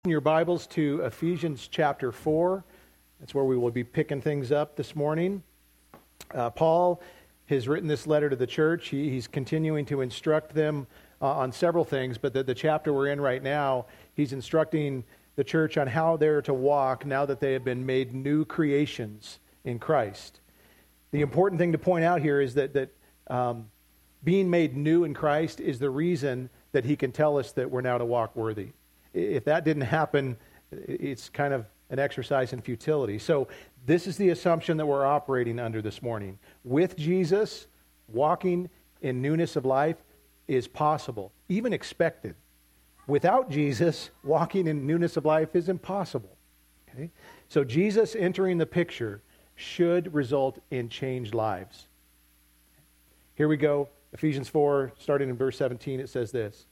Your Bibles to Ephesians chapter 4. That's where we will be picking things up this morning. Paul has written this letter to the church. He's continuing to instruct them on several things, but the chapter we're in right now, he's instructing the church on how they're to walk now that they have been made new creations in Christ. The important thing to point out here is that being made new in Christ is the reason that he can tell us that we're now to walk worthy. If that didn't happen, it's kind of an exercise in futility. So this is the assumption that we're operating under this morning. With Jesus, walking in newness of life is possible, even expected. Without Jesus, walking in newness of life is impossible. Okay? So Jesus entering the picture should result in changed lives. Here we go. Ephesians 4, starting in verse 17, it says this.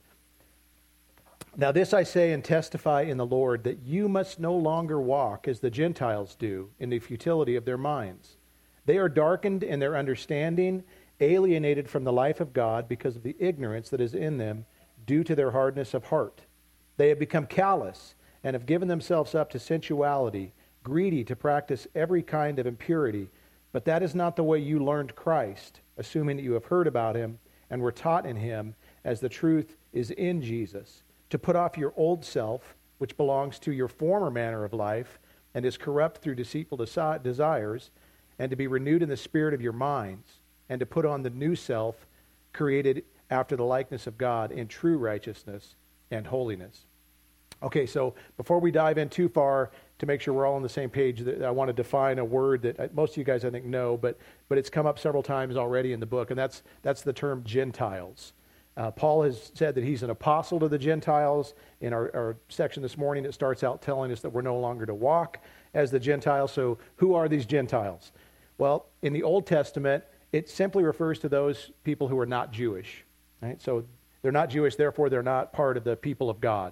Now this I say and testify in the Lord, that you must no longer walk as the Gentiles do in the futility of their minds. They are darkened in their understanding, alienated from the life of God because of the ignorance that is in them due to their hardness of heart. They have become callous and have given themselves up to sensuality, greedy to practice every kind of impurity. But that is not the way you learned Christ, assuming that you have heard about him and were taught in him, as the truth is in Jesus. To put off your old self, which belongs to your former manner of life and is corrupt through deceitful desires, and to be renewed in the spirit of your minds, and to put on the new self, created after the likeness of God in true righteousness and holiness. Okay, so before we dive in too far, to make sure we're all on the same page, I want to define a word that most of you guys I think know, but it's come up several times already in the book, and that's the term Gentiles. Paul has said that he's an apostle to the Gentiles. In our section this morning, it starts out telling us that we're no longer to walk as the Gentiles. So who are these Gentiles? Well, in the Old Testament, it simply refers to those people who are not Jewish. Right? So they're not Jewish, therefore they're not part of the people of God.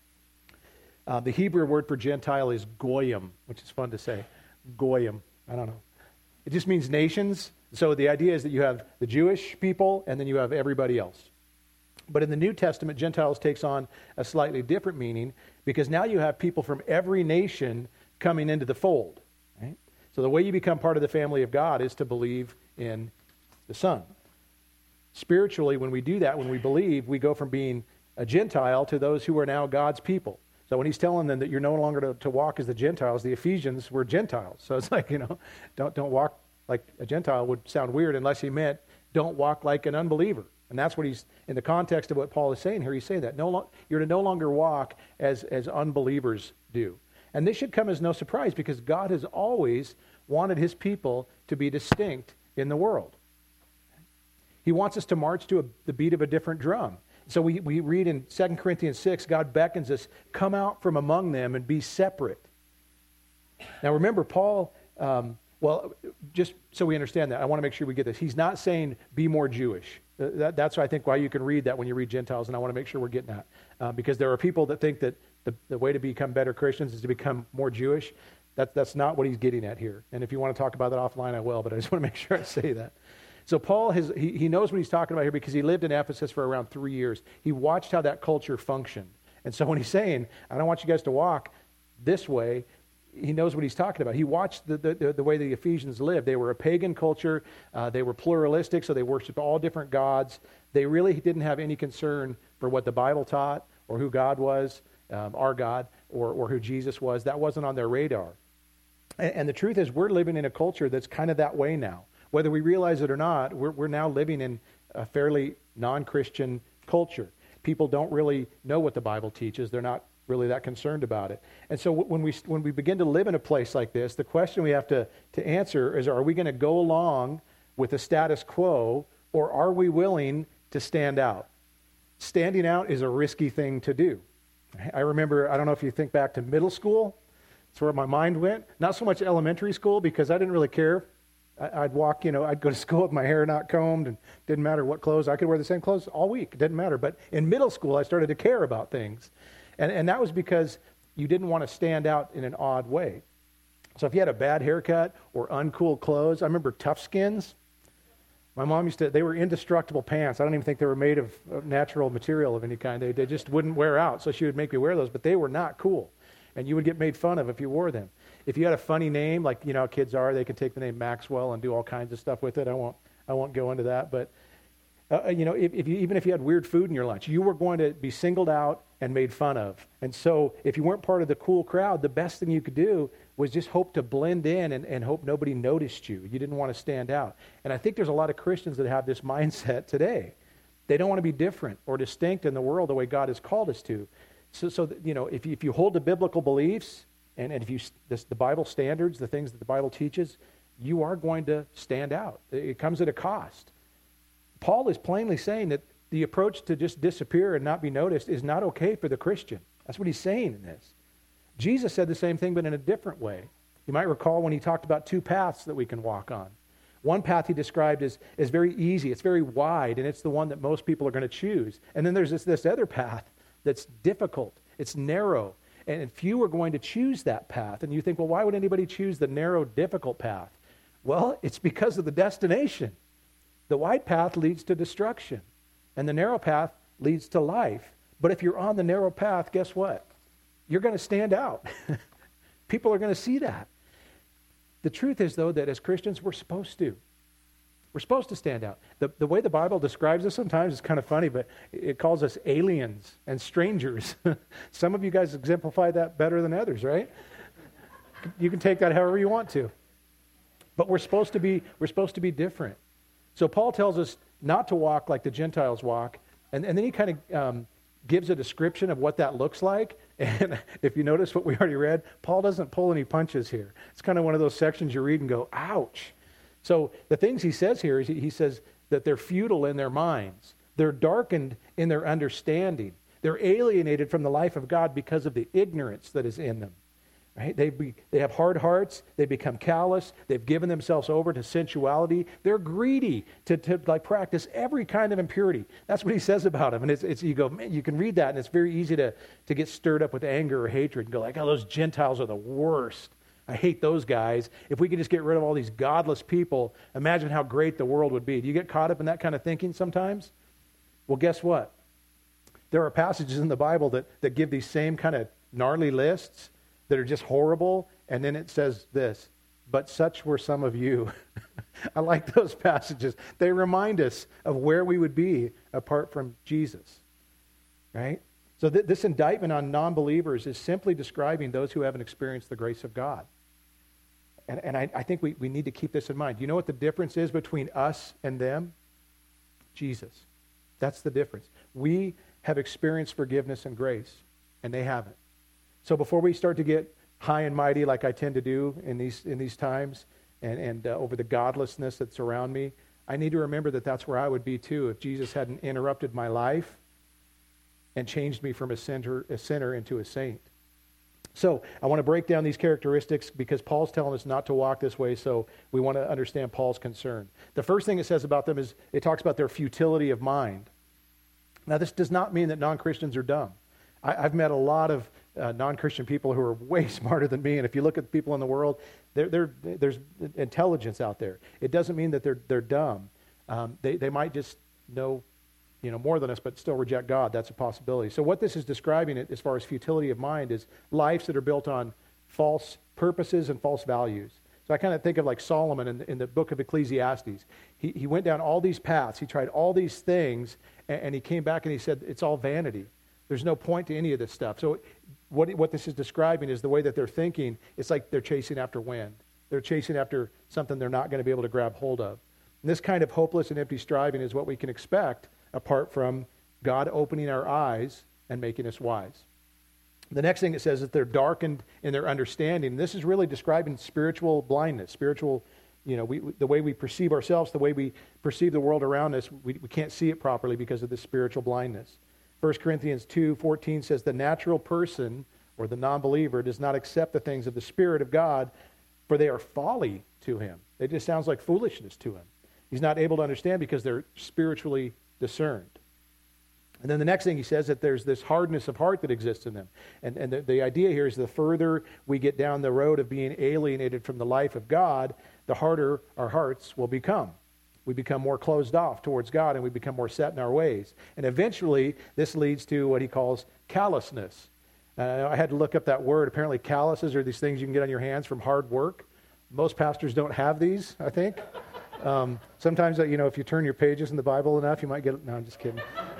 The Hebrew word for Gentile is goyim, which is fun to say. Goyim. I don't know. It just means nations. So the idea is that you have the Jewish people and then you have everybody else. But in the New Testament, Gentiles takes on a slightly different meaning because now you have people from every nation coming into the fold. Right? So the way you become part of the family of God is to believe in the Son. Spiritually, when we do that, when we believe, we go from being a Gentile to those who are now God's people. So when he's telling them that you're no longer to walk as the Gentiles, the Ephesians were Gentiles. So it's like, don't walk like a Gentile would sound weird unless he meant don't walk like an unbeliever. And that's what he's, in the context of what Paul is saying here, he's saying that. You're to no longer walk as unbelievers do. And this should come as no surprise because God has always wanted his people to be distinct in the world. He wants us to march to the beat of a different drum. So we read in 2 Corinthians 6, God beckons us, come out from among them and be separate. Now remember, Paul, just so we understand that, I want to make sure we get this. He's not saying be more Jewish. That's I think why you can read that when you read Gentiles, and I want to make sure we're getting that. Because there are people that think that the way to become better Christians is to become more Jewish. That's not what he's getting at here. And if you want to talk about that offline, I will, but I just want to make sure I say that. So Paul, he knows what he's talking about here because he lived in Ephesus for around 3 years. He watched how that culture functioned. And so when he's saying, I don't want you guys to walk this way, he knows what he's talking about. He watched the way the Ephesians lived. They were a pagan culture. They were pluralistic, so they worshiped all different gods. They really didn't have any concern for what the Bible taught or who God was, our God, or who Jesus was. That wasn't on their radar. And the truth is we're living in a culture that's kind of that way now. Whether we realize it or not, we're now living in a fairly non-Christian culture. People don't really know what the Bible teaches. They're not really that concerned about it. And so when we begin to live in a place like this, the question we have to answer is, are we going to go along with the status quo, or are we willing to stand out? Standing out is a risky thing to do. I remember, I don't know if you think back to middle school, that's where my mind went. Not so much elementary school, because I didn't really care. I'd walk, I'd go to school with my hair not combed, and didn't matter what clothes. I could wear the same clothes all week. It didn't matter. But in middle school, I started to care about things. And that was because you didn't want to stand out in an odd way. So if you had a bad haircut or uncool clothes, I remember Tough Skins. My mom they were indestructible pants. I don't even think they were made of natural material of any kind. They just wouldn't wear out. So she would make me wear those, but they were not cool. And you would get made fun of if you wore them. If you had a funny name, like, you know how kids are, they can take the name Maxwell and do all kinds of stuff with it. I won't go into that. But, even if you had weird food in your lunch, you were going to be singled out and made fun of. And so if you weren't part of the cool crowd, the best thing you could do was just hope to blend in and hope nobody noticed you. You didn't want to stand out. And I think there's a lot of Christians that have this mindset today. They don't want to be different or distinct in the world the way God has called us to. So if you hold to biblical beliefs and if the Bible standards, the things that the Bible teaches, you are going to stand out. It comes at a cost. Paul is plainly saying that the approach to just disappear and not be noticed is not okay for the Christian. That's what he's saying in this. Jesus said the same thing, but in a different way. You might recall when he talked about two paths that we can walk on. One path he described as very easy. It's very wide, and it's the one that most people are going to choose. And then there's this other path that's difficult. It's narrow, and few are going to choose that path. And you think, well, why would anybody choose the narrow, difficult path? Well, it's because of the destination. The wide path leads to destruction, and the narrow path leads to life. But if you're on the narrow path, guess what? You're going to stand out. People are going to see that. The truth is, though, that as Christians, we're supposed to. We're supposed to stand out. The way the Bible describes us sometimes is kind of funny, but it calls us aliens and strangers. Some of you guys exemplify that better than others, right? You can take that however you want to. But we're supposed to be different. So Paul tells us not to walk like the Gentiles walk, and then he kind of gives a description of what that looks like. And if you notice what we already read, Paul doesn't pull any punches here. It's kind of one of those sections you read and go, ouch. So the things he says here is he says that they're futile in their minds. They're darkened in their understanding. They're alienated from the life of God because of the ignorance that is in them. Right? They have hard hearts. They become callous. They've given themselves over to sensuality. They're greedy to practice every kind of impurity. That's what he says about them. And you go, man, you can read that, and it's very easy to get stirred up with anger or hatred and go like, oh, those Gentiles are the worst. I hate those guys. If we could just get rid of all these godless people, imagine how great the world would be. Do you get caught up in that kind of thinking sometimes? Well, guess what? There are passages in the Bible that give these same kind of gnarly lists that are just horrible, and then it says this, but such were some of you. I like those passages. They remind us of where we would be apart from Jesus, right? So this indictment on non-believers is simply describing those who haven't experienced the grace of God. And I think we need to keep this in mind. You know what the difference is between us and them? Jesus. That's the difference. We have experienced forgiveness and grace, and they haven't. So before we start to get high and mighty like I tend to do in these times and over the godlessness that's around me, I need to remember that that's where I would be too if Jesus hadn't interrupted my life and changed me from a sinner into a saint. So I want to break down these characteristics because Paul's telling us not to walk this way, so we want to understand Paul's concern. The first thing it says about them is it talks about their futility of mind. Now this does not mean that non-Christians are dumb. I've met a lot of non-Christian people who are way smarter than me, and if you look at the people in the world, there's intelligence out there. It doesn't mean that they're dumb. They might just know more than us, but still reject God. That's a possibility. So what this is describing as far as futility of mind is lives that are built on false purposes and false values. So I kind of think of like Solomon in the book of Ecclesiastes. He went down all these paths. He tried all these things, and he came back and he said, it's all vanity. There's no point to any of this stuff. So what this is describing is the way that they're thinking. It's like they're chasing after wind. They're chasing after something they're not going to be able to grab hold of. And this kind of hopeless and empty striving is what we can expect apart from God opening our eyes and making us wise. The next thing it says is that they're darkened in their understanding. This is really describing spiritual blindness, the way we perceive ourselves, the way we perceive the world around us, we can't see it properly because of this spiritual blindness. 1 Corinthians 2:14 says the natural person or the non-believer does not accept the things of the Spirit of God, for they are folly to him. It just sounds like foolishness to him. He's not able to understand because they're spiritually discerned. And then the next thing he says that there's this hardness of heart that exists in them. And the idea here is the further we get down the road of being alienated from the life of God, the harder our hearts will become. We become more closed off towards God, and we become more set in our ways. And eventually, this leads to what he calls callousness. I had to look up that word. Apparently, calluses are these things you can get on your hands from hard work. Most pastors don't have these, I think. Sometimes, if you turn your pages in the Bible enough, you might get... No, I'm just kidding.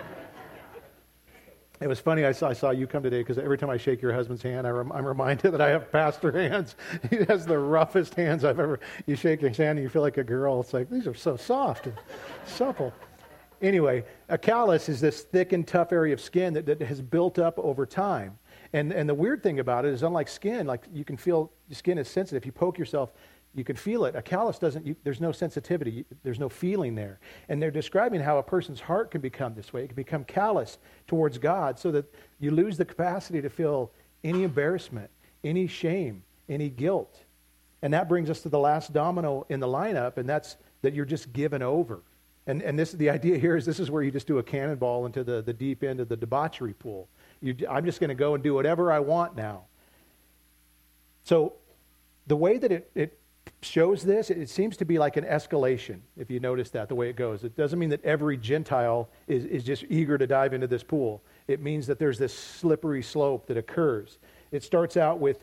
It was funny, I saw you come today, because every time I shake your husband's hand, I'm reminded that I have pastor hands. He has the roughest hands I've ever... You shake his hand and you feel like a girl. It's like, these are so soft and supple. Anyway, a callus is this thick and tough area of skin that has built up over time. And the weird thing about it is, unlike skin, like you can feel your skin is sensitive. You poke yourself, you can feel it. A callus doesn't, there's no sensitivity. There's no feeling there. And they're describing how a person's heart can become this way. It can become callous towards God so that you lose the capacity to feel any embarrassment, any shame, any guilt. And that brings us to the last domino in the lineup, and that's that you're just given over. And this, the idea here is this is where you just do a cannonball into the deep end of the debauchery pool. I'm just going to go and do whatever I want now. So the way that it shows this, it seems to be like an escalation, if you notice that, the way it goes. It doesn't mean that every Gentile is just eager to dive into this pool. It means that there's this slippery slope that occurs. It starts out with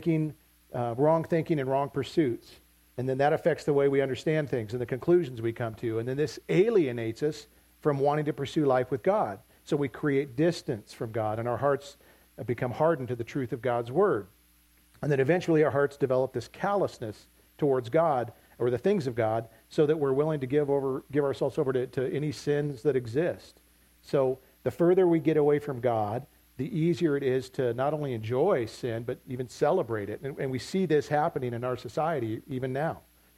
wrong thinking and wrong pursuits. And then that affects the way we understand things and the conclusions we come to. And then this alienates us from wanting to pursue life with God. So we create distance from God, and our hearts become hardened to the truth of God's word. And then eventually our hearts develop this callousness towards God or the things of God, so that we're willing to give ourselves over to any sins that exist. So the further we get away from God, the easier it is to not only enjoy sin, but even celebrate it. And we see this happening in our society even now.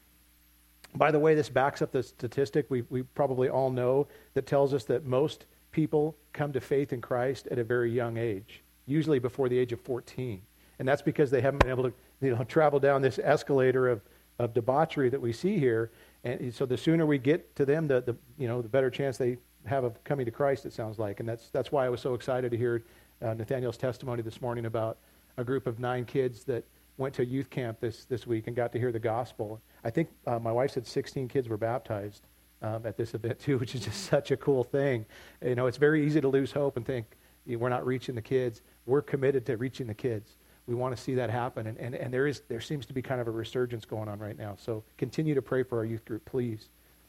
By the way, this backs up the statistic we probably all know that tells us that most people come to faith in Christ at a very young age, usually before the age of 14. And that's because they haven't been able to travel down this escalator of debauchery that we see here. And so the sooner we get to them, the better chance they have of coming to Christ, it sounds like. And that's why I was so excited to hear Nathaniel's testimony this morning about a group of 9 kids that went to youth camp this week and got to hear the gospel. I think my wife said 16 kids were baptized at this event too, which is just such a cool thing. It's very easy to lose hope and think we're not reaching the kids. We're committed to reaching the kids. We want to see that happen, and there seems to be kind of a resurgence going on right now. So continue to pray for our youth group, please.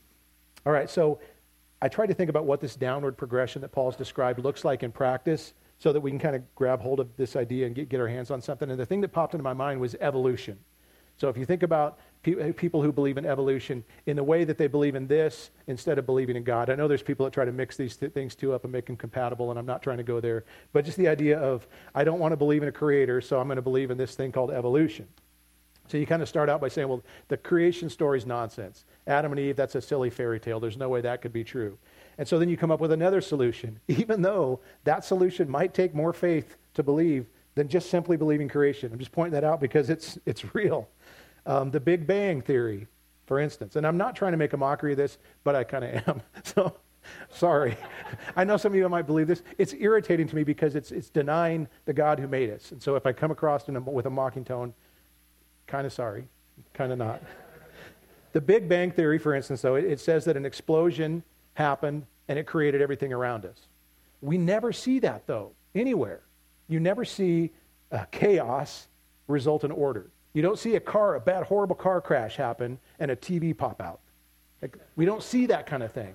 All right, so I tried to think about what this downward progression that Paul's described looks like in practice, so that we can kind of grab hold of this idea and get our hands on something. And the thing that popped into my mind was evolution. So if you think about people who believe in evolution in the way that they believe in this instead of believing in God. I know there's people that try to mix these things two up and make them compatible, and I'm not trying to go there. But just the idea of, I don't want to believe in a creator, so I'm going to believe in this thing called evolution. So you kind of start out by saying, well, the creation story is nonsense. Adam and Eve, that's a silly fairy tale. There's no way that could be true. And so then you come up with another solution, even though that solution might take more faith to believe than just simply believing creation. I'm just pointing that out because it's real. The Big Bang Theory, for instance. And I'm not trying to make a mockery of this, but I kind of am. So, sorry. I know some of you might believe this. It's irritating to me because it's denying the God who made us. And so if I come across with a mocking tone, kind of sorry, kind of not. The Big Bang Theory, for instance, though, it says that an explosion happened and it created everything around us. We never see that, though, anywhere. You never see chaos result in order. You don't see a bad, horrible car crash happen and a TV pop out. We don't see that kind of thing.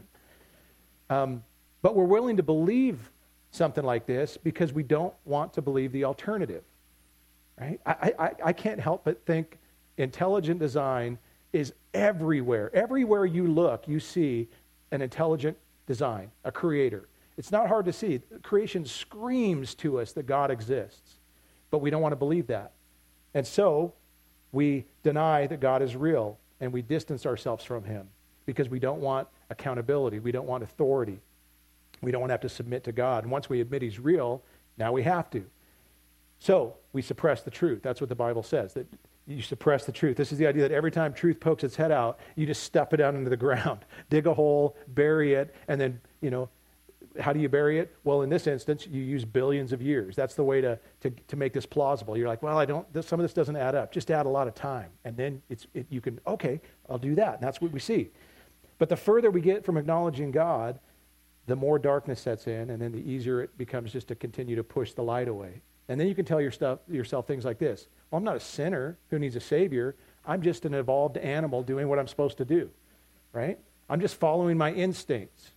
But we're willing to believe something like this because we don't want to believe the alternative. Right? I can't help but think intelligent design is everywhere. Everywhere you look, you see an intelligent design, a creator. It's not hard to see. Creation screams to us that God exists, but we don't want to believe that. And so we deny that God is real, and we distance ourselves from him because we don't want accountability. We don't want authority. We don't want to have to submit to God. And once we admit he's real, now we have to. So we suppress the truth. That's what the Bible says, that you suppress the truth. This is the idea that every time truth pokes its head out, you just stuff it down into the ground, dig a hole, bury it, and then, how do you bury it? Well, in this instance, you use billions of years. That's the way to make this plausible. You're like, well, some of this doesn't add up. Just add a lot of time. And then you can, okay, I'll do that. And that's what we see. But the further we get from acknowledging God, the more darkness sets in, and then the easier it becomes just to continue to push the light away. And then you can tell yourself things like this. Well, I'm not a sinner who needs a Savior. I'm just an evolved animal doing what I'm supposed to do, right? I'm just following my instincts.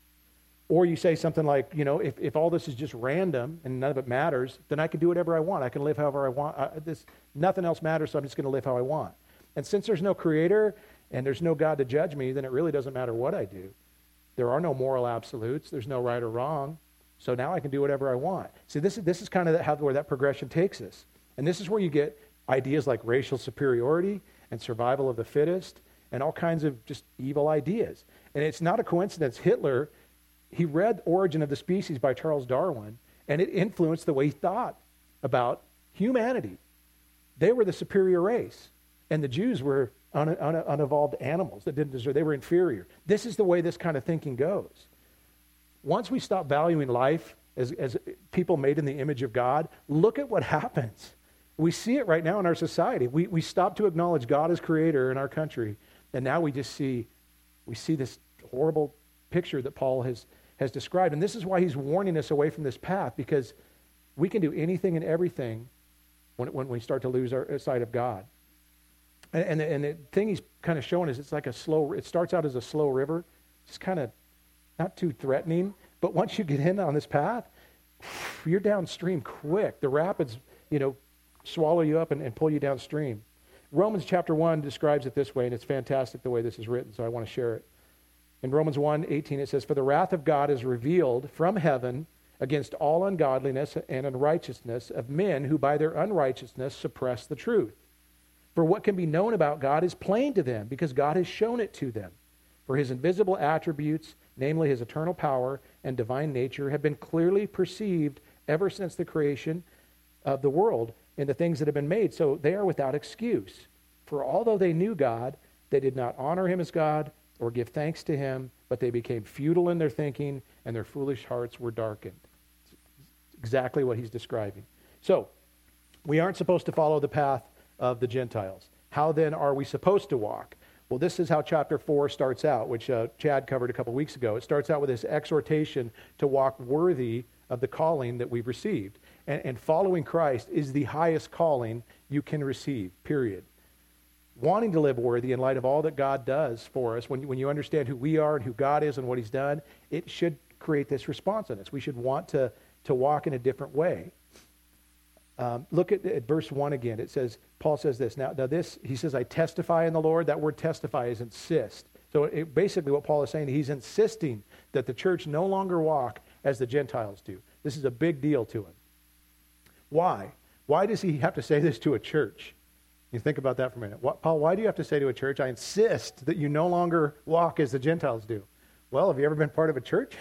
Or you say something like, if all this is just random and none of it matters, then I can do whatever I want. I can live however I want. Nothing else matters, so I'm just going to live how I want. And since there's no creator and there's no God to judge me, then it really doesn't matter what I do. There are no moral absolutes. There's no right or wrong. So now I can do whatever I want. See, this is kind of where that progression takes us. And this is where you get ideas like racial superiority and survival of the fittest and all kinds of just evil ideas. And it's not a coincidence. Hitler, he read Origin of the Species by Charles Darwin, and it influenced the way he thought about humanity. They were the superior race, and the Jews were unevolved animals that didn't deserve. They were inferior. This is the way this kind of thinking goes. Once we stop valuing life as people made in the image of God, look at what happens. We see it right now in our society. We stop to acknowledge God as creator in our country, and now we see this horrible picture that Paul has described. And this is why he's warning us away from this path, because we can do anything and everything when we start to lose our sight of God. And the thing he's kind of showing is it starts out as a slow river, just kind of not too threatening, but once you get in on this path, you're downstream quick. The rapids, swallow you up and pull you downstream. Romans chapter 1 describes it this way, and it's fantastic the way this is written, so I want to share it. In Romans 1:18 it says, "For the wrath of God is revealed from heaven against all ungodliness and unrighteousness of men who by their unrighteousness suppress the truth. For what can be known about God is plain to them, because God has shown it to them. For his invisible attributes, namely his eternal power and divine nature, have been clearly perceived ever since the creation of the world in the things that have been made. So they are without excuse. For although they knew God, they did not honor him as God or give thanks to him, but they became futile in their thinking, and their foolish hearts were darkened." It's exactly what he's describing. So, we aren't supposed to follow the path of the Gentiles. How then are we supposed to walk? Well, this is how chapter 4 starts out, which Chad covered a couple weeks ago. It starts out with this exhortation to walk worthy of the calling that we've received. And following Christ is the highest calling you can receive, period. Wanting to live worthy in light of all that God does for us, when you understand who we are and who God is and what he's done, it should create this response in us. We should want to walk in a different way. Look at verse 1 again. It says, Paul says this. Now this, he says, "I testify in the Lord." That word testify is insist. So basically what Paul is saying, he's insisting that the church no longer walk as the Gentiles do. This is a big deal to him. Why? Why does he have to say this to a church? You think about that for a minute. Paul, why do you have to say to a church, "I insist that you no longer walk as the Gentiles do"? Well, have you ever been part of a church?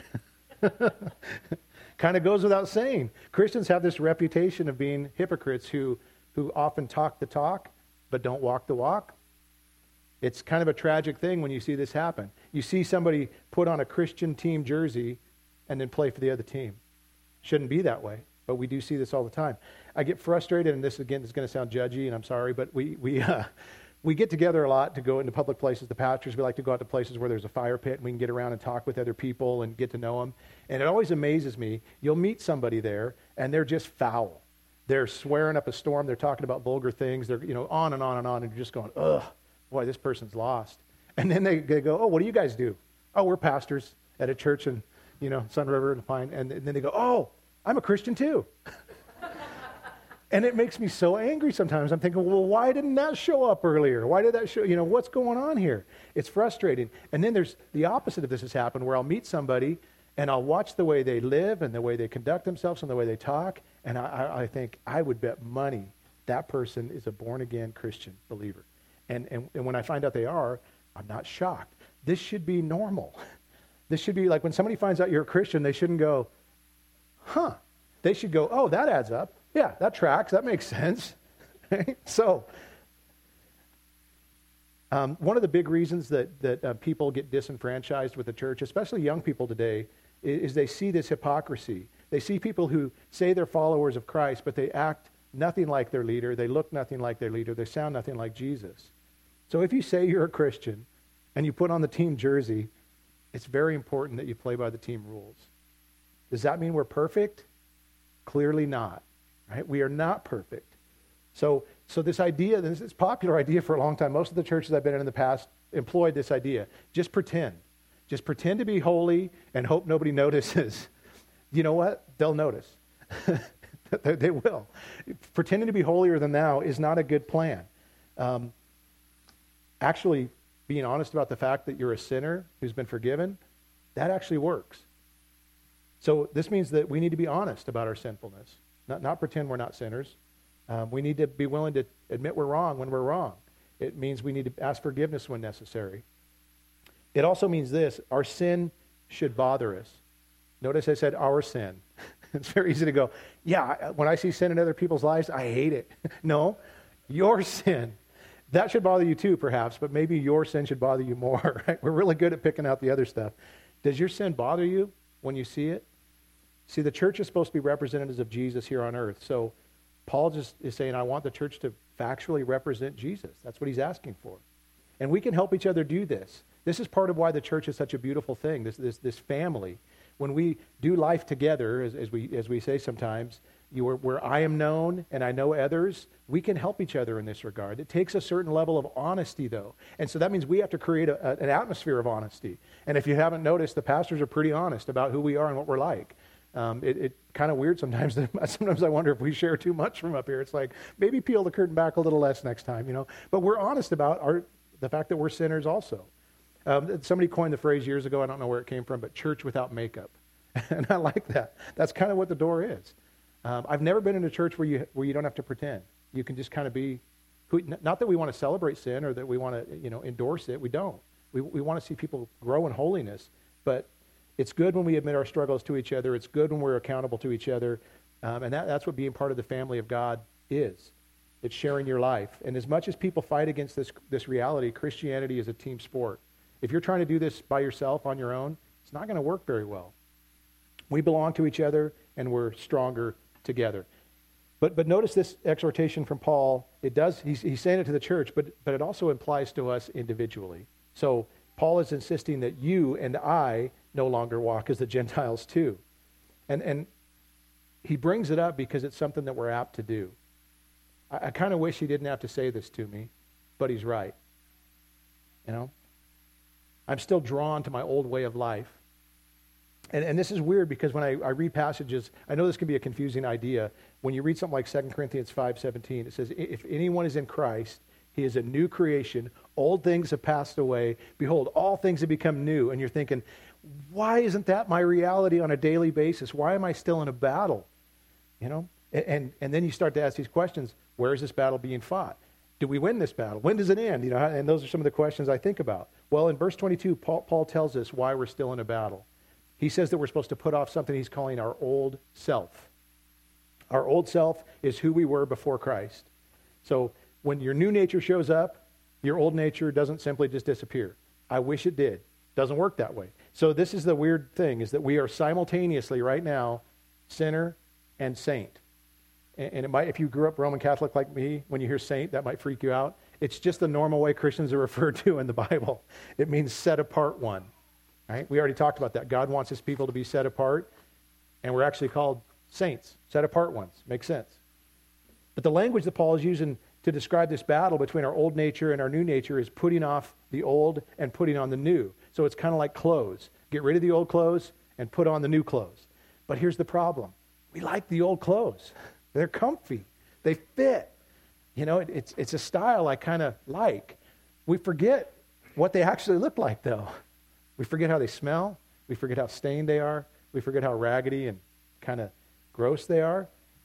Kind of goes without saying. Christians have this reputation of being hypocrites who often talk the talk but don't walk the walk. It's kind of a tragic thing when you see this happen. You see somebody put on a Christian team jersey and then play for the other team. Shouldn't be that way, but we do see this all the time. I get frustrated, and this again is going to sound judgy, and I'm sorry, but we get together a lot to go into public places. The pastors, we like to go out to places where there's a fire pit and we can get around and talk with other people and get to know them. And it always amazes me. You'll meet somebody there and they're just foul. They're swearing up a storm. They're talking about vulgar things. They're on and on and on. And you're just going, ugh, boy, this person's lost. And then they go, "Oh, what do you guys do?" "Oh, we're pastors at a church in Sun River and Pine." And then they go, "Oh, I'm a Christian too." And it makes me so angry sometimes. I'm thinking, well, why didn't that show up earlier? Why did that show? What's going on here? It's frustrating. And then there's the opposite of this has happened, where I'll meet somebody and I'll watch the way they live and the way they conduct themselves and the way they talk, and I think I would bet money that person is a born-again Christian believer. And when I find out they are, I'm not shocked. This should be normal. This should be like when somebody finds out you're a Christian, they shouldn't go, "Huh." They should go, "Oh, that adds up. Yeah, that tracks. That makes sense." So, one of the big reasons that people get disenfranchised with the church, especially young people today, is they see this hypocrisy. They see people who say they're followers of Christ, but they act nothing like their leader. They look nothing like their leader. They sound nothing like Jesus. So if you say you're a Christian, and you put on the team jersey, it's very important that you play by the team rules. Does that mean we're perfect? Clearly not, right? We are not perfect. So this idea, this popular idea for a long time, most of the churches I've been in the past employed this idea. Just pretend. Just pretend to be holy and hope nobody notices. You know what? They'll notice. They will. Pretending to be holier than thou is not a good plan. Actually, being honest about the fact that you're a sinner who's been forgiven, that actually works. So this means that we need to be honest about our sinfulness, not pretend we're not sinners. We need to be willing to admit we're wrong when we're wrong. It means we need to ask forgiveness when necessary. It also means this: our sin should bother us. Notice I said our sin. It's very easy to go, yeah, when I see sin in other people's lives, I hate it. No, your sin. That should bother you too, perhaps, but maybe your sin should bother you more, right? We're really good at picking out the other stuff. Does your sin bother you when you see it? See, the church is supposed to be representatives of Jesus here on earth. So Paul just is saying, I want the church to factually represent Jesus. That's what he's asking for. And we can help each other do this. This is part of why the church is such a beautiful thing, this family. When we do life together, as we say sometimes, where I am known and I know others, we can help each other in this regard. It takes a certain level of honesty, though. And so that means we have to create an atmosphere of honesty. And if you haven't noticed, the pastors are pretty honest about who we are and what we're like. It kind of weird sometimes. Sometimes I wonder if we share too much from up here. It's like, maybe peel the curtain back a little less next time, But we're honest about the fact that we're sinners also. Somebody coined the phrase years ago, I don't know where it came from, but church without makeup. And I like that. That's kind of what the door is. I've never been in a church where you don't have to pretend. You can just kind of be, not that we want to celebrate sin or that we want to, endorse it. We don't. We want to see people grow in holiness, but it's good when we admit our struggles to each other. It's good when we're accountable to each other. And that's what being part of the family of God is. It's sharing your life. And as much as people fight against this reality, Christianity is a team sport. If you're trying to do this by yourself on your own, it's not going to work very well. We belong to each other, and we're stronger together. But notice this exhortation from Paul. He's saying it to the church, but it also applies to us individually. So Paul is insisting that you and I no longer walk as the Gentiles too. And he brings it up because it's something that we're apt to do. I kind of wish he didn't have to say this to me, but he's right. I'm still drawn to my old way of life. And this is weird because when I read passages, I know this can be a confusing idea. When you read something like 2 Corinthians 5:17, it says, if anyone is in Christ, he is a new creation. Old things have passed away. Behold, all things have become new. And you're thinking, why isn't that my reality on a daily basis? Why am I still in a battle? And then you start to ask these questions. Where is this battle being fought? Do we win this battle? When does it end? And those are some of the questions I think about. Well, in verse 22, Paul tells us why we're still in a battle. He says that we're supposed to put off something he's calling our old self. Our old self is who we were before Christ. So when your new nature shows up, your old nature doesn't simply just disappear. I wish it did. Doesn't work that way. So this is the weird thing, is that we are simultaneously right now sinner and saint. And it might, if you grew up Roman Catholic like me, when you hear saint, that might freak you out. It's just the normal way Christians are referred to in the Bible. It means set apart one. Right? We already talked about that. God wants his people to be set apart, and we're actually called saints, set apart ones. Makes sense. But the language that Paul is using to describe this battle between our old nature and our new nature is putting off the old and putting on the new. So it's kind of like clothes. Get rid of the old clothes and put on the new clothes. But here's the problem. We like the old clothes. They're comfy. They fit. It's a style I kind of like. We forget what they actually look like, though. We forget how they smell. We forget how stained they are. We forget how raggedy and kind of gross they are.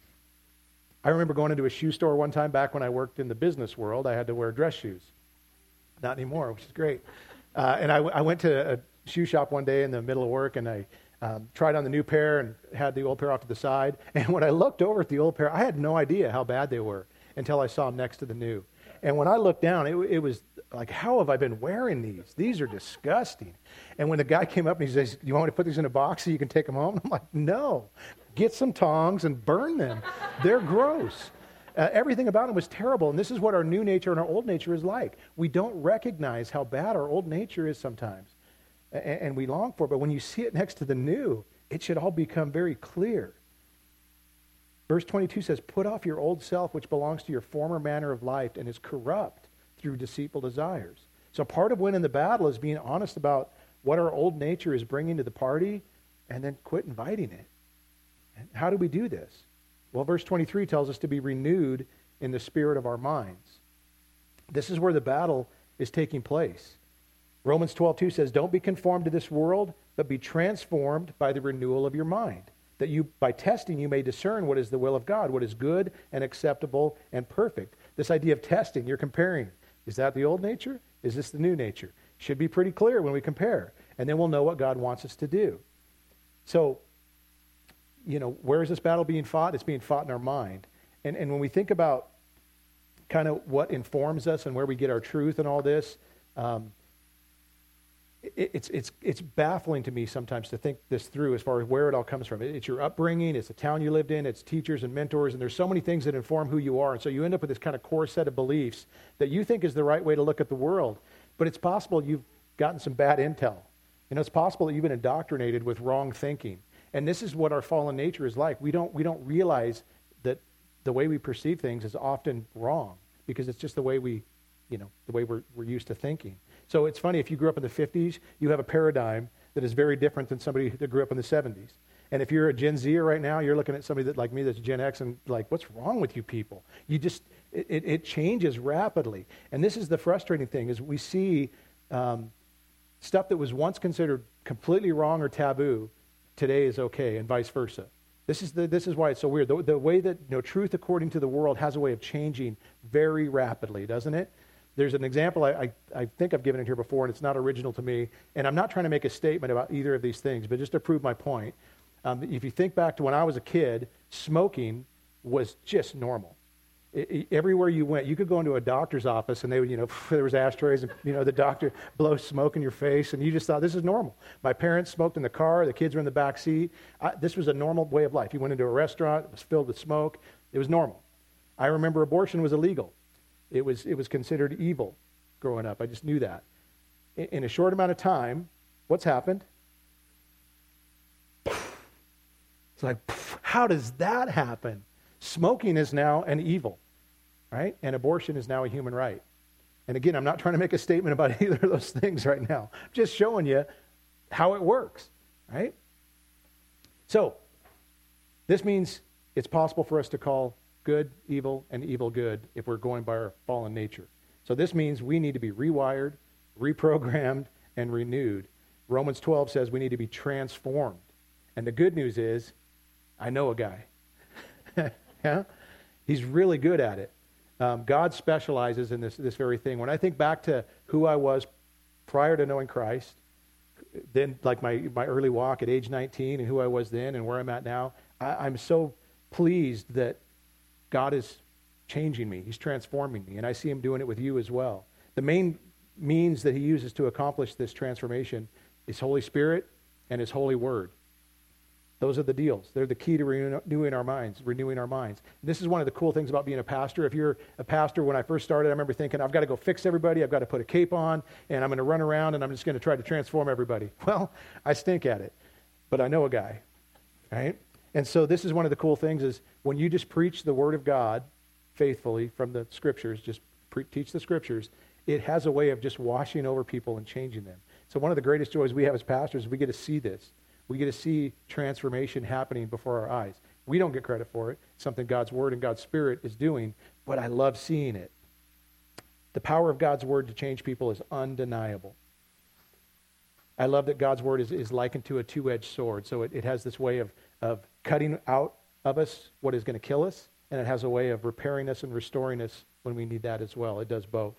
I remember going into a shoe store one time back when I worked in the business world. I had to wear dress shoes. Not anymore, which is great. And I went to a shoe shop one day in the middle of work, and I tried on the new pair and had the old pair off to the side. And when I looked over at the old pair, I had no idea how bad they were until I saw them next to the new. And when I looked down, it was like, how have I been wearing these? These are disgusting. And when the guy came up and he says, do you want me to put these in a box so you can take them home? I'm like, no. Get some tongs and burn them. They're gross. Everything about him was terrible. And this is what our new nature and our old nature is like. We don't recognize how bad our old nature is sometimes. And we long for it. But when you see it next to the new, it should all become very clear. Verse 22 says, put off your old self, which belongs to your former manner of life and is corrupt through deceitful desires. So part of winning the battle is being honest about what our old nature is bringing to the party and then quit inviting it. And how do we do this? Well, verse 23 tells us to be renewed in the spirit of our minds. This is where the battle is taking place. Romans 12:2 says, don't be conformed to this world, but be transformed by the renewal of your mind, that you, by testing, you may discern what is the will of God, what is good and acceptable and perfect. This idea of testing, you're comparing. Is that the old nature? Is this the new nature? Should be pretty clear when we compare. And then we'll know what God wants us to do. So, where is this battle being fought? It's being fought in our mind. And when we think about kind of what informs us and where we get our truth and all this, it's baffling to me sometimes to think this through as far as where it all comes from. It's your upbringing, it's the town you lived in, it's teachers and mentors, and there's so many things that inform who you are. And so you end up with this kind of core set of beliefs that you think is the right way to look at the world. But it's possible you've gotten some bad intel. It's possible that you've been indoctrinated with wrong thinking. And this is what our fallen nature is like. We don't realize that the way we perceive things is often wrong because it's just the way the way we're used to thinking. So it's funny, if you grew up in the 50s, you have a paradigm that is very different than somebody that grew up in the 70s. And if you're a Gen Zer right now, you're looking at somebody that like me that's Gen X and like, what's wrong with you people? It changes rapidly. And this is the frustrating thing, is we see stuff that was once considered completely wrong or taboo today is okay, and vice versa. This is why it's so weird. The way that truth according to the world has a way of changing very rapidly, doesn't it? There's an example, I think I've given it here before, and it's not original to me, and I'm not trying to make a statement about either of these things, but just to prove my point. If you think back to when I was a kid, smoking was just normal. Everywhere you went, you could go into a doctor's office and they would, there was ashtrays and, the doctor blows smoke in your face and you just thought this is normal. My parents smoked in the car. The kids were in the back seat. This was a normal way of life. You went into a restaurant, it was filled with smoke. It was normal. I remember abortion was illegal. It was considered evil growing up. I just knew that. In a short amount of time, what's happened? It's like, how does that happen? Smoking is now an evil. Right? And abortion is now a human right. And again, I'm not trying to make a statement about either of those things right now. I'm just showing you how it works. Right? So, this means it's possible for us to call good evil and evil good if we're going by our fallen nature. So this means we need to be rewired, reprogrammed, and renewed. Romans 12 says we need to be transformed. And the good news is, I know a guy. Yeah? He's really good at it. God specializes in this very thing. When I think back to who I was prior to knowing Christ, then like my early walk at age 19 and who I was then and where I'm at now, I'm so pleased that God is changing me. He's transforming me, and I see him doing it with you as well. The main means that he uses to accomplish this transformation is Holy Spirit and his holy word. Those are the deals. They're the key to renewing our minds. And this is one of the cool things about being a pastor. If you're a pastor, when I first started, I remember thinking, I've got to go fix everybody. I've got to put a cape on, and I'm going to run around, and I'm just going to try to transform everybody. Well, I stink at it, but I know a guy, right? And so this is one of the cool things is when you just preach the word of God faithfully from the scriptures, just teach the scriptures, it has a way of just washing over people and changing them. So one of the greatest joys we have as pastors is we get to see this. We get to see transformation happening before our eyes. We don't get credit for it. It's something God's word and God's spirit is doing, but I love seeing it. The power of God's word to change people is undeniable. I love that God's word is likened to a two-edged sword. So it has this way of cutting out of us what is going to kill us, and it has a way of repairing us and restoring us when we need that as well. It does both.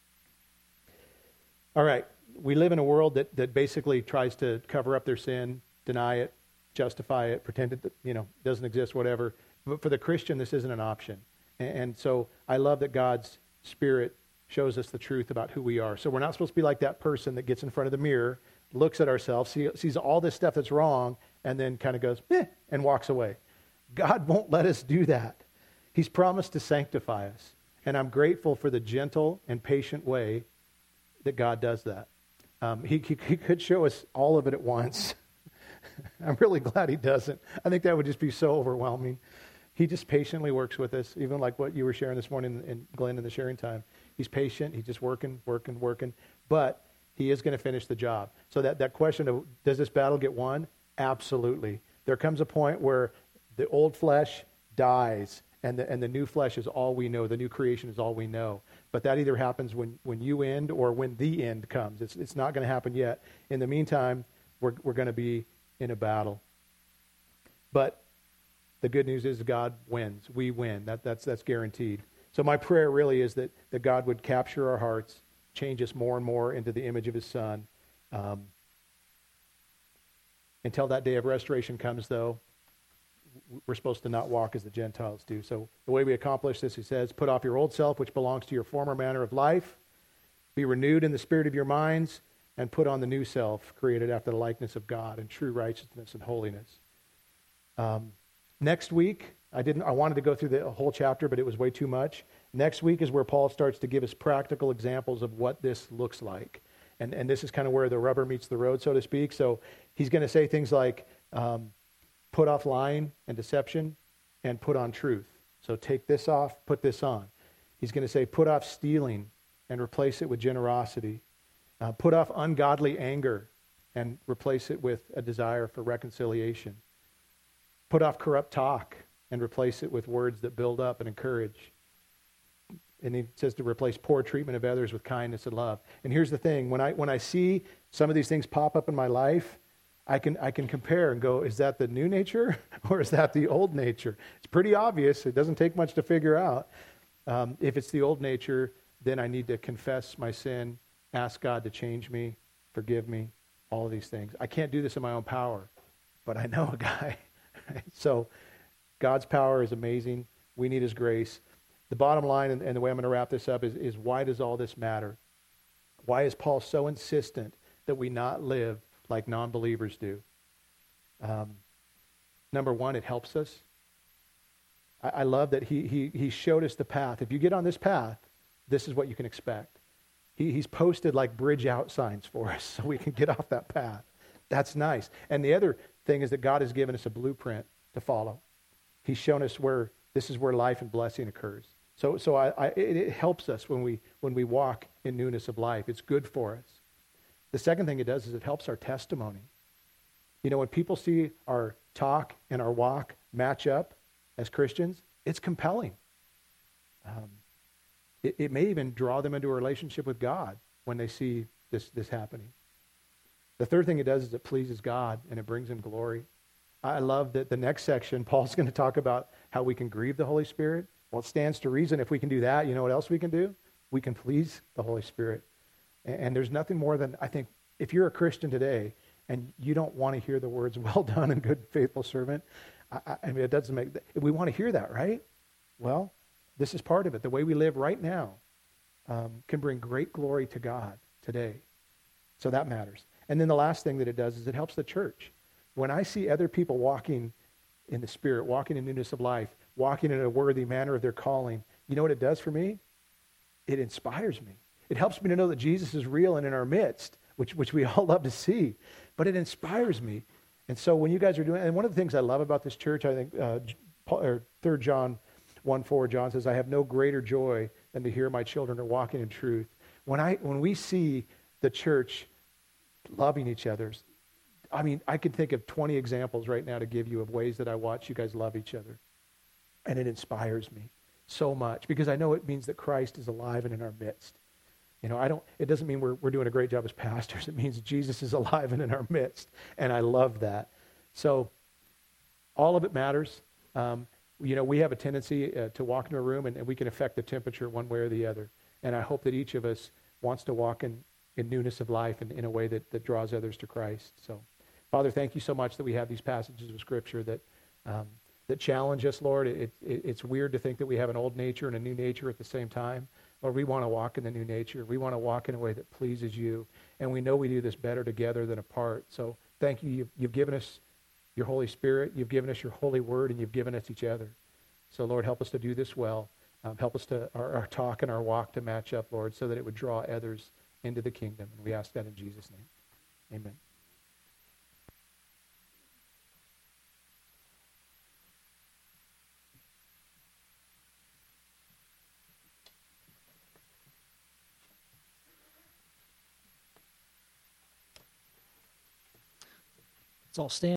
All right. We live in a world that basically tries to cover up their sin, deny it, justify it, pretend it doesn't exist, whatever. But for the Christian, this isn't an option. And so I love that God's Spirit shows us the truth about who we are. So we're not supposed to be like that person that gets in front of the mirror, looks at ourselves, sees all this stuff that's wrong, and then kind of goes, and walks away. God won't let us do that. He's promised to sanctify us. And I'm grateful for the gentle and patient way that God does that. He could show us all of it at once. I'm really glad he doesn't. I think that would just be so overwhelming. He just patiently works with us, even like what you were sharing this morning in Glenn in the sharing time. He's patient. He's just working. But he is going to finish the job. So that question of, does this battle get won? Absolutely. There comes a point where the old flesh dies and the new flesh is all we know. The new creation is all we know. But that either happens when you end or when the end comes. It's not going to happen yet. In the meantime, we're going to be in a battle. But the good news is God wins. We win. That's guaranteed. So my prayer really is that God would capture our hearts, change us more and more into the image of his Son. Until that day of restoration comes, though, we're supposed to not walk as the Gentiles do. So the way we accomplish this, he says, put off your old self, which belongs to your former manner of life. Be renewed in the spirit of your minds, and put on the new self, created after the likeness of God in true righteousness and holiness. Next week, I wanted to go through the whole chapter, but it was way too much. Next week is where Paul starts to give us practical examples of what this looks like. And this is kind of where the rubber meets the road, so to speak. So he's going to say things like, put off lying and deception and put on truth. So take this off, put this on. He's going to say, put off stealing and replace it with generosity. Put off ungodly anger and replace it with a desire for reconciliation. Put off corrupt talk and replace it with words that build up and encourage. And he says to replace poor treatment of others with kindness and love. And here's the thing, when I see some of these things pop up in my life, I can compare and go, is that the new nature or is that the old nature? It's pretty obvious. It doesn't take much to figure out. If it's the old nature, then I need to confess my sin, ask God to change me, forgive me, all of these things. I can't do this in my own power, but I know a guy. So God's power is amazing. We need his grace. The bottom line, and the way I'm going to wrap this up, is why does all this matter? Why is Paul so insistent that we not live like non-believers do? Number one, it helps us. I love that he showed us the path. If you get on this path, this is what you can expect. He's posted like bridge out signs for us so we can get off that path. That's nice. And the other thing is that God has given us a blueprint to follow. He's shown us where this is where life and blessing occurs. So it helps us when we walk in newness of life. It's good for us. The second thing it does is it helps our testimony. You know, when people see our talk and our walk match up as Christians, it's compelling. It may even draw them into a relationship with God when they see this happening. The third thing it does is it pleases God and it brings him glory. I love that the next section, Paul's going to talk about how we can grieve the Holy Spirit. Well, it stands to reason if we can do that, you know what else we can do? We can please the Holy Spirit. And there's nothing more than, I think, if you're a Christian today and you don't want to hear the words, well done and good faithful servant, I mean, it doesn't make, we want to hear that, right? Well, this is part of it. The way we live right now can bring great glory to God today. So that matters. And then the last thing that it does is it helps the church. When I see other people walking in the Spirit, walking in newness of life, walking in a worthy manner of their calling, you know what it does for me? It inspires me. It helps me to know that Jesus is real and in our midst, which we all love to see. But it inspires me. And so when you guys are doing, and one of the things I love about this church, I think 3 John 1:4, John says, I have no greater joy than to hear my children are walking in truth. When we see the church loving each other, I mean, I could think of 20 examples right now to give you of ways that I watch you guys love each other. And it inspires me so much because I know it means that Christ is alive and in our midst. You know, it doesn't mean we're doing a great job as pastors. It means Jesus is alive and in our midst. And I love that. So all of it matters. You know, we have a tendency to walk into a room and we can affect the temperature one way or the other. And I hope that each of us wants to walk in newness of life and in a way that draws others to Christ. So, Father, thank you so much that we have these passages of Scripture that challenge us, Lord. It's weird to think that we have an old nature and a new nature at the same time. Lord, we want to walk in the new nature. We want to walk in a way that pleases you. And we know we do this better together than apart. So thank you. You've given us your Holy Spirit. You've given us your holy word, and you've given us each other. So, Lord, help us to do this well. Help us to our talk and our walk to match up, Lord, so that it would draw others into the kingdom. And we ask that in Jesus' name. Amen. Let's all stand.